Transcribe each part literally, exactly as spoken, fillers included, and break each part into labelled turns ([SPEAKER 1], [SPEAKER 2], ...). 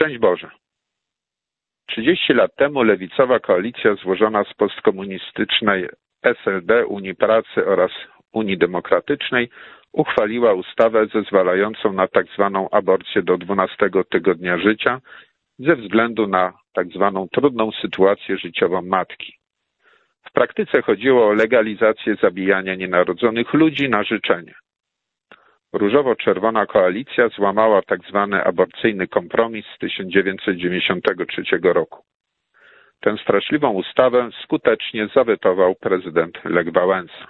[SPEAKER 1] Szczęść Boże. trzydzieści lat temu lewicowa koalicja złożona z postkomunistycznej S L D, Unii Pracy oraz Unii Demokratycznej uchwaliła ustawę zezwalającą na tak zwaną aborcję do dwunastego tygodnia życia ze względu na tak zwaną trudną sytuację życiową matki. W praktyce chodziło o legalizację zabijania nienarodzonych ludzi na życzenie. Różowo-czerwona koalicja złamała tak zwany aborcyjny kompromis z tysiąc dziewięćset dziewięćdziesiątego trzeciego roku. Tę straszliwą ustawę skutecznie zawetował prezydent Lech Wałęsa.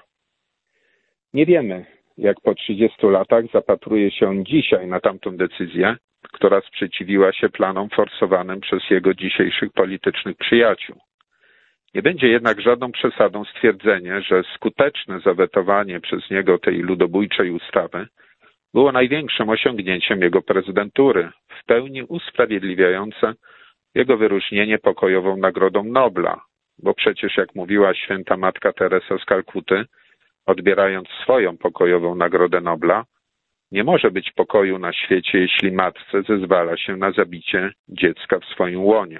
[SPEAKER 1] Nie wiemy, jak po trzydziestu latach zapatruje się on dzisiaj na tamtą decyzję, która sprzeciwiła się planom forsowanym przez jego dzisiejszych politycznych przyjaciół. Nie będzie jednak żadną przesadą stwierdzenie, że skuteczne zawetowanie przez niego tej ludobójczej ustawy było największym osiągnięciem jego prezydentury, w pełni usprawiedliwiające jego wyróżnienie pokojową Nagrodą Nobla, bo przecież, jak mówiła święta matka Teresa z Kalkuty, odbierając swoją pokojową Nagrodę Nobla, nie może być pokoju na świecie, jeśli matce zezwala się na zabicie dziecka w swoim łonie.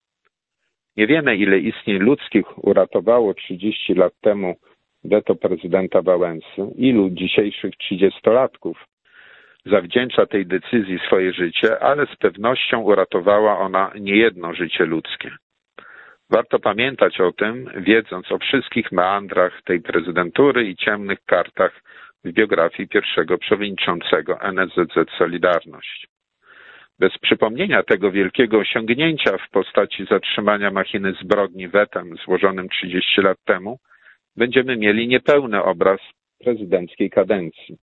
[SPEAKER 1] Nie wiemy, ile istnień ludzkich uratowało trzydzieści lat temu weto prezydenta Wałęsy, ilu dzisiejszych trzydziestolatków zawdzięcza tej decyzji swoje życie, ale z pewnością uratowała ona niejedno życie ludzkie. Warto pamiętać o tym, wiedząc o wszystkich meandrach tej prezydentury i ciemnych kartach w biografii pierwszego przewodniczącego N S Z Z Solidarność. Bez przypomnienia tego wielkiego osiągnięcia w postaci zatrzymania machiny zbrodni wetem złożonym trzydzieści lat temu, będziemy mieli niepełny obraz prezydenckiej kadencji.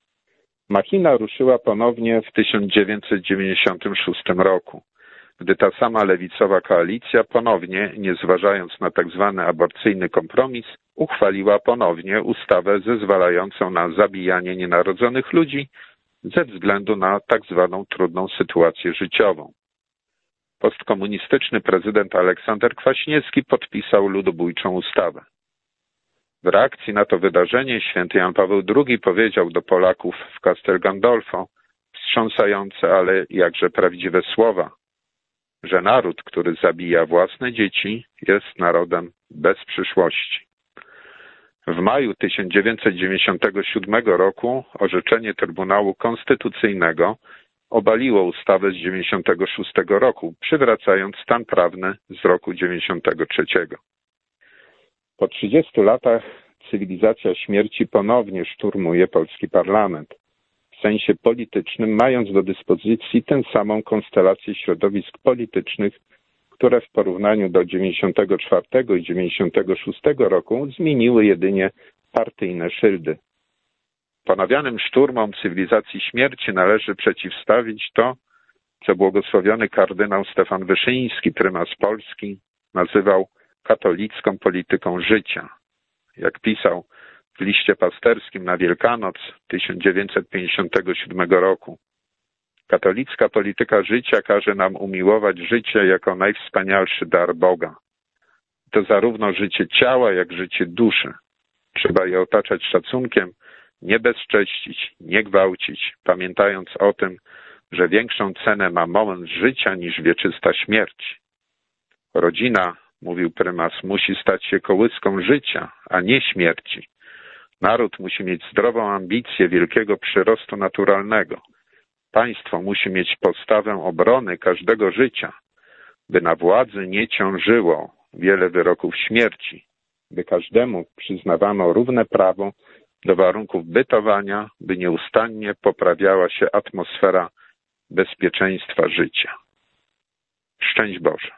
[SPEAKER 1] Machina ruszyła ponownie w tysiąc dziewięćset dziewięćdziesiątym szóstym roku, gdy ta sama lewicowa koalicja ponownie, nie zważając na tak zwany aborcyjny kompromis, uchwaliła ponownie ustawę zezwalającą na zabijanie nienarodzonych ludzi ze względu na tak zwaną trudną sytuację życiową. Postkomunistyczny prezydent Aleksander Kwaśniewski podpisał ludobójczą ustawę. W reakcji na to wydarzenie święty Jan Paweł drugi powiedział do Polaków w Castel Gandolfo wstrząsające, ale jakże prawdziwe słowa, że naród, który zabija własne dzieci, jest narodem bez przyszłości. W maju tysiąc dziewięćset dziewięćdziesiątego siódmego roku orzeczenie Trybunału Konstytucyjnego obaliło ustawę z dziewięćdziesiątego szóstego roku, przywracając stan prawny z roku dziewięćdziesiątego trzeciego. Po trzydziestu latach cywilizacja śmierci ponownie szturmuje polski parlament, w sensie politycznym mając do dyspozycji tę samą konstelację środowisk politycznych, które w porównaniu do dziewięćdziesiątego czwartego i dziewięćdziesiątego szóstego roku zmieniły jedynie partyjne szyldy. Ponawianym szturmom cywilizacji śmierci należy przeciwstawić to, co błogosławiony kardynał Stefan Wyszyński, prymas Polski, nazywał katolicką polityką życia. Jak pisał w liście pasterskim na Wielkanoc tysiąc dziewięćset pięćdziesiątego siódmego roku. Katolicka polityka życia każe nam umiłować życie jako najwspanialszy dar Boga. To zarówno życie ciała, jak życie duszy. Trzeba je otaczać szacunkiem, nie bezcześcić, nie gwałcić, pamiętając o tym, że większą cenę ma moment życia niż wieczysta śmierć. Rodzina, mówił prymas, musi stać się kołyską życia, a nie śmierci. Naród musi mieć zdrową ambicję wielkiego przyrostu naturalnego. Państwo musi mieć postawę obrony każdego życia, by na władzy nie ciążyło wiele wyroków śmierci, by każdemu przyznawano równe prawo do warunków bytowania, by nieustannie poprawiała się atmosfera bezpieczeństwa życia. Szczęść Boże.